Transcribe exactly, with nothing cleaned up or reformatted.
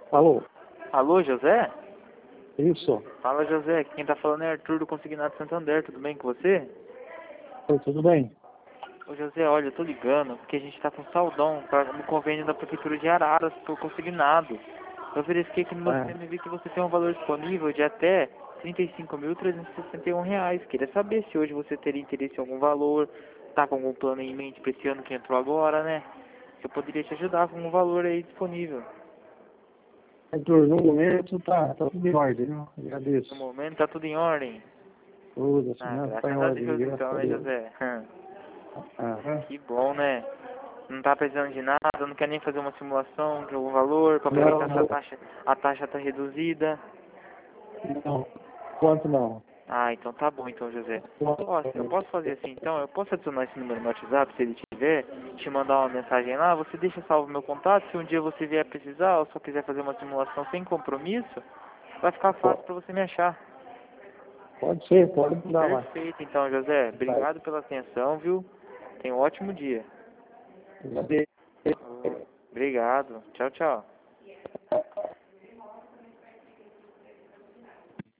Alô? Alô, José? Isso. Fala, José. Quem tá falando é Arthur do Consignado Santander. Tudo bem com você? Oi, tudo bem? Ô, José, olha, eu tô ligando porque a gente tá com saldão pra, no convênio da Prefeitura de Araras por consignado. Eu verifiquei aqui no meu É. sistema e vi que você tem um valor disponível de até trinta e cinco mil trezentos e sessenta e um reais. Queria saber se hoje você teria interesse em algum valor, tá com algum plano em mente pra esse ano que entrou agora, né? Se eu poderia te ajudar com um valor aí disponível. Arthur, no momento tá, tá tudo em ordem, viu? No Agradeço. momento tá tudo em ordem. Tudo, assim, Ah, né? Tá em graças a ordem, Deus graças então, a né, Deus. José? Aham. Que bom, né? Não tá precisando de nada, não quer nem fazer uma simulação de algum valor para Não, aproveitar essa não, taxa, a taxa tá reduzida. não. Quanto não? Ah, então tá bom então, José. Quanto? Ó, eu posso fazer assim então, eu posso adicionar esse número no WhatsApp se ele tiver, te mandar uma mensagem lá, você deixa salvo meu contato, se um dia você vier precisar ou só quiser fazer uma simulação sem compromisso, vai ficar fácil para você me achar. Pode ser, pode mudar lá. Perfeito então, José. Tá. Obrigado pela atenção, viu? Tenha um ótimo dia. Agradeço. Obrigado. Tchau, tchau.